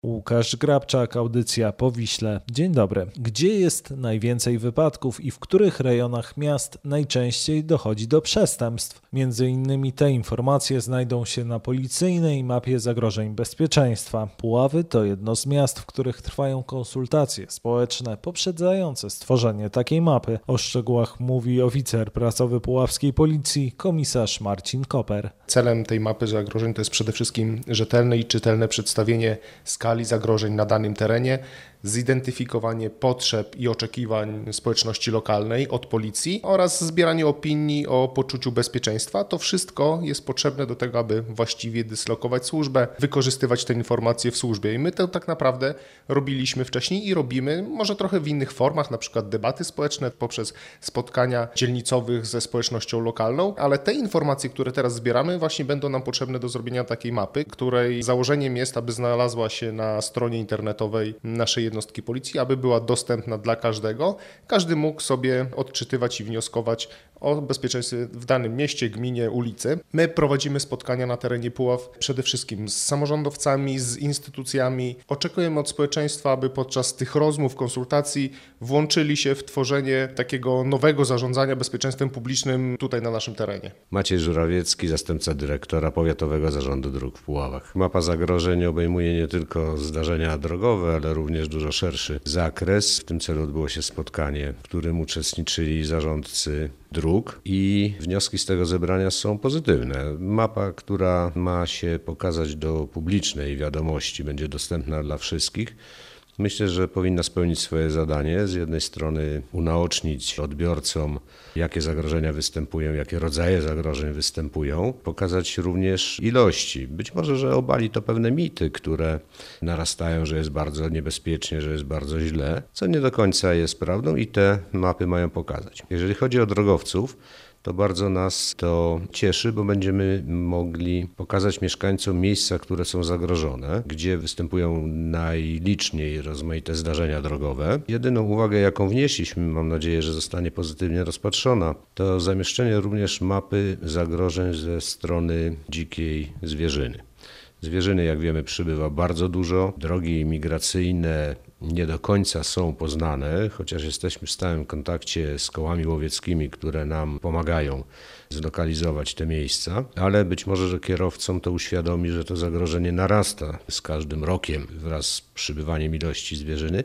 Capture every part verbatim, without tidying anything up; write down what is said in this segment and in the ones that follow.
Łukasz Grabczak, audycja Po Wiśle. Dzień dobry. Gdzie jest najwięcej wypadków i w których rejonach miast najczęściej dochodzi do przestępstw? Między innymi te informacje znajdą się na policyjnej mapie zagrożeń bezpieczeństwa. Puławy to jedno z miast, w których trwają konsultacje społeczne poprzedzające stworzenie takiej mapy. O szczegółach mówi oficer prasowy puławskiej policji, komisarz Marcin Koper. Celem tej mapy zagrożeń to jest przede wszystkim rzetelne i czytelne przedstawienie skali zagrożeń na danym terenie, zidentyfikowanie potrzeb i oczekiwań społeczności lokalnej od policji oraz zbieranie opinii o poczuciu bezpieczeństwa. To wszystko jest potrzebne do tego, aby właściwie dyslokować służbę, wykorzystywać te informacje w służbie. I my to tak naprawdę robiliśmy wcześniej i robimy, może trochę w innych formach, na przykład debaty społeczne poprzez spotkania dzielnicowych ze społecznością lokalną, ale te informacje, które teraz zbieramy, właśnie będą nam potrzebne do zrobienia takiej mapy, której założeniem jest, aby znalazła się na stronie internetowej naszej jednostki policji, aby była dostępna dla każdego. Każdy mógł sobie odczytywać i wnioskować o bezpieczeństwie w danym mieście, gminie, ulicy. My prowadzimy spotkania na terenie Puław przede wszystkim z samorządowcami, z instytucjami. Oczekujemy od społeczeństwa, aby podczas tych rozmów, konsultacji włączyli się w tworzenie takiego nowego zarządzania bezpieczeństwem publicznym tutaj na naszym terenie. Maciej Żurawiecki, zastępca dyrektora Powiatowego Zarządu Dróg w Puławach. Mapa zagrożeń obejmuje nie tylko zdarzenia drogowe, ale również dużo szerszy zakres. W tym celu odbyło się spotkanie, w którym uczestniczyli zarządcy dróg i wnioski z tego zebrania są pozytywne. Mapa, która ma się pokazać do publicznej wiadomości, będzie dostępna dla wszystkich. Myślę, że powinna spełnić swoje zadanie. Z jednej strony unaocznić odbiorcom, jakie zagrożenia występują, jakie rodzaje zagrożeń występują. Pokazać również ilości. Być może, że obali to pewne mity, które narastają, że jest bardzo niebezpiecznie, że jest bardzo źle, co nie do końca jest prawdą i te mapy mają pokazać. Jeżeli chodzi o drogowców, to bardzo nas to cieszy, bo będziemy mogli pokazać mieszkańcom miejsca, które są zagrożone, gdzie występują najliczniej rozmaite zdarzenia drogowe. Jedyną uwagę, jaką wnieśliśmy, mam nadzieję, że zostanie pozytywnie rozpatrzona, to zamieszczenie również mapy zagrożeń ze strony dzikiej zwierzyny. Zwierzyny, jak wiemy, przybywa bardzo dużo. Drogi migracyjne nie do końca są poznane, chociaż jesteśmy w stałym kontakcie z kołami łowieckimi, które nam pomagają zlokalizować te miejsca, ale być może, że kierowcom to uświadomi, że to zagrożenie narasta z każdym rokiem wraz z przybywaniem ilości zwierzyny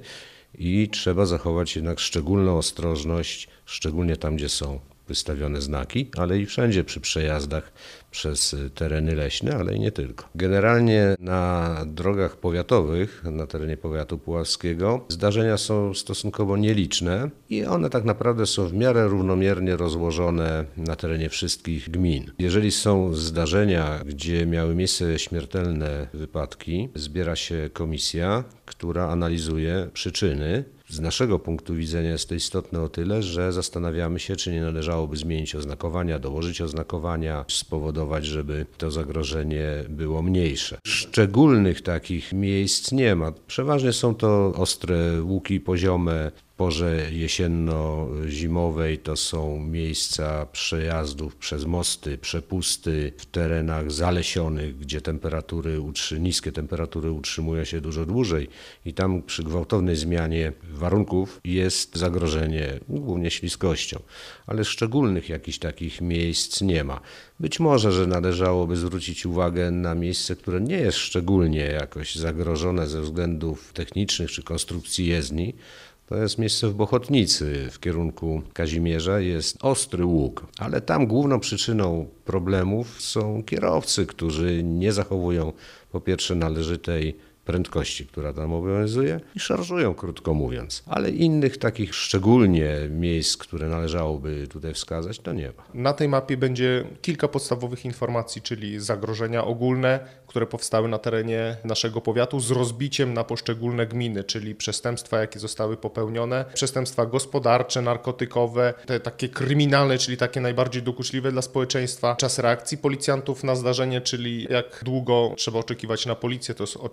i trzeba zachować jednak szczególną ostrożność, szczególnie tam, gdzie są wystawione znaki, ale i wszędzie przy przejazdach przez tereny leśne, ale i nie tylko. Generalnie na drogach powiatowych, na terenie powiatu puławskiego, zdarzenia są stosunkowo nieliczne i one tak naprawdę są w miarę równomiernie rozłożone na terenie wszystkich gmin. Jeżeli są zdarzenia, gdzie miały miejsce śmiertelne wypadki, zbiera się komisja, która analizuje przyczyny. Z naszego punktu widzenia jest to istotne o tyle, że zastanawiamy się, czy nie należałoby zmienić oznakowania, dołożyć oznakowania, spowodować, żeby to zagrożenie było mniejsze. Szczególnych takich miejsc nie ma. Przeważnie są to ostre łuki poziome. W porze jesienno-zimowej to są miejsca przejazdów przez mosty, przepusty w terenach zalesionych, gdzie temperatury, niskie temperatury utrzymują się dużo dłużej i tam przy gwałtownej zmianie warunków jest zagrożenie głównie śliskością, ale szczególnych jakichś takich miejsc nie ma. Być może, że należałoby zwrócić uwagę na miejsce, które nie jest szczególnie jakoś zagrożone ze względów technicznych czy konstrukcji jezdni. To jest miejsce w Bochotnicy w kierunku Kazimierza, jest ostry łuk, ale tam główną przyczyną problemów są kierowcy, którzy nie zachowują po pierwsze należytej prędkości, która tam obowiązuje i szarżują, krótko mówiąc. Ale innych takich szczególnie miejsc, które należałoby tutaj wskazać, to nie ma. Na tej mapie będzie kilka podstawowych informacji, czyli zagrożenia ogólne, które powstały na terenie naszego powiatu z rozbiciem na poszczególne gminy, czyli przestępstwa, jakie zostały popełnione, przestępstwa gospodarcze, narkotykowe, te takie kryminalne, czyli takie najbardziej dokuczliwe dla społeczeństwa, czas reakcji policjantów na zdarzenie, czyli jak długo trzeba oczekiwać na policję, to jest oczywiście czas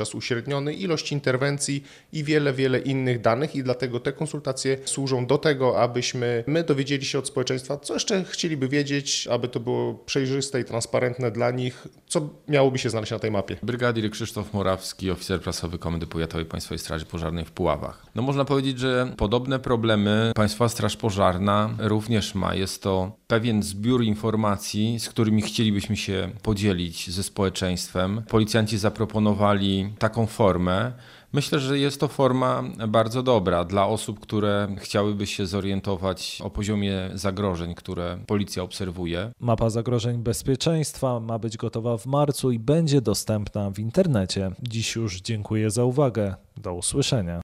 czas uśredniony, ilość interwencji i wiele, wiele innych danych i dlatego te konsultacje służą do tego, abyśmy my dowiedzieli się od społeczeństwa, co jeszcze chcieliby wiedzieć, aby to było przejrzyste i transparentne dla nich, co miałoby się znaleźć na tej mapie. Brygadier Krzysztof Morawski, oficer prasowy Komendy Powiatowej Państwowej Straży Pożarnej w Puławach. No można powiedzieć, że podobne problemy Państwowa Straż Pożarna również ma. Jest to pewien zbiór informacji, z którymi chcielibyśmy się podzielić ze społeczeństwem. Policjanci zaproponowali taką formę. Myślę, że jest to forma bardzo dobra dla osób, które chciałyby się zorientować o poziomie zagrożeń, które policja obserwuje. Mapa zagrożeń bezpieczeństwa ma być gotowa w marcu i będzie dostępna w internecie. Dziś już dziękuję za uwagę. Do usłyszenia.